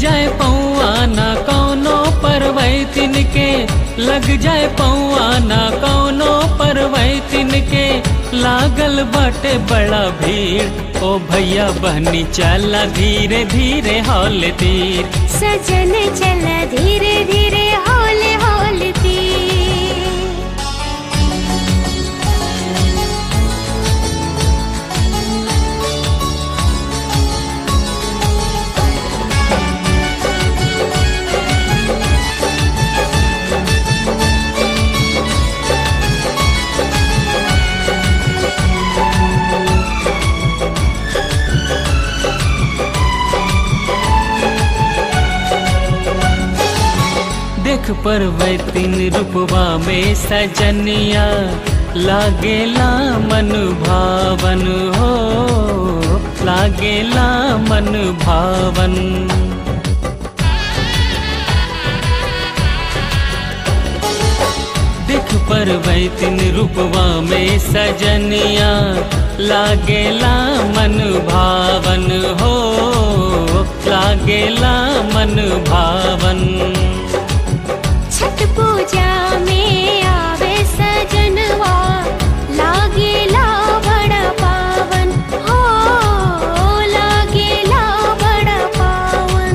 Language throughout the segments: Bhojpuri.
जाए पौआ ना कौनो परवैतिन के, लग जाए पौआ ना कौनो परवैतिन के, लागल बाटे बड़ा भीड़। ओ भैया बहनी चला धीरे धीरे हौल तीर, सजन चला धीरे धीरे हौल हौल तीर। देख परवैतिन रूपवा में सजनिया, लागेला मन भावन हो, लागेला मन भावन। देख परवैतिन रूपवा में सजनिया, लागेला मन भावन हो, लागेला मन भावन। छठ पूजा में आवे सजनवा, लागेला बड़ा पावन हो, लागेला बड़ा पावन।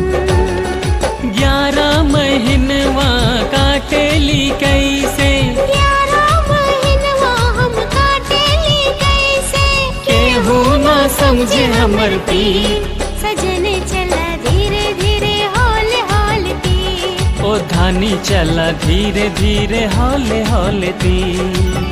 11 महीनवा काटेली कैसे, 11 महीनवा हम काटेली कैसे, केहू ना समझे हमर पीर। सजन चला धीरे धीरे हौल हौल तीर, ओ धानी चला धीरे धीरे हौले हौले तीर।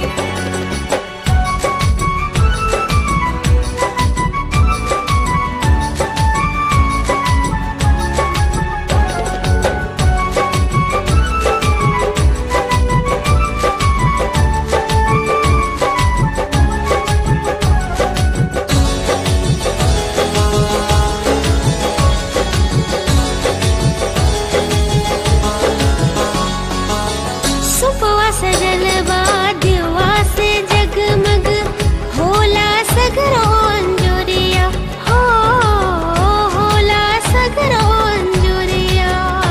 सुपवा सजलवा दिवा से जगमग, होला सगरो अंजोरिया हो, होला सगरो अंजोरिया।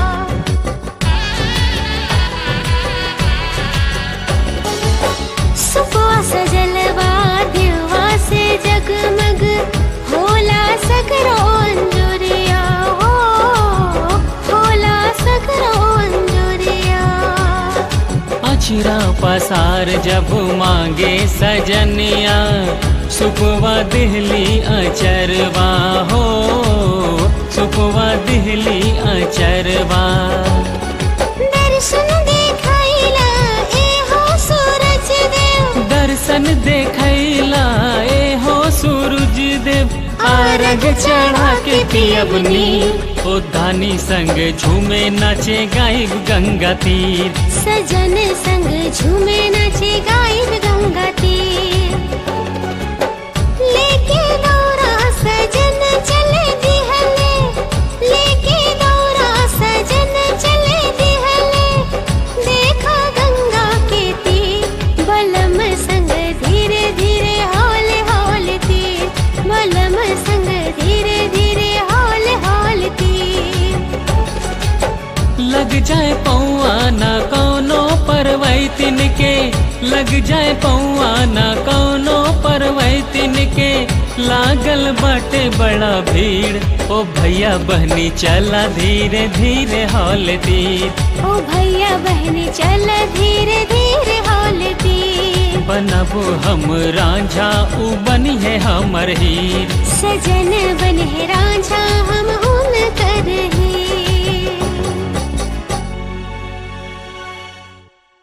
सुपवा सजलवा दिवा से जगमग, होला सगरो अंजोरिया हो, होला सगरो अंजोरिया। अचरा पसार जब मांगे सजनिया, सुपवा दिहली अचरवा हो, सुपवा दिहली अचरवा। दर्शन देखैला ए हो सूरज देव, दर्शन देखैला ए हो सूरज देव, आरग चढ़ा के पियबनी। ओ धानी संग झूमे नाचे गायब गंगा तीर, सजन संग झूमे नाचे गायब गंगा तीर। लेके दौरा सजन चले दिहले, लेके दौरा सजन चले दिहले, देखा गंगा के तीर। बलम संग धीरे धीरे हौल हौल तीर, बलम संग धीरे धीरे हौल हौल तीर। लग जाए पौआ ना कौनो परवैतिन के, लग जाए पौआ ना कौनो परवैतिन के, लागल बाटे बड़ा भीड़। ओ भैया बहनी चला धीरे धीरे हौल तीर, ओ भैया बहनी चला धीरे धीरे हौल तीर। बनबो हम रांझा उ बनी है हमर हीर, सजन बन है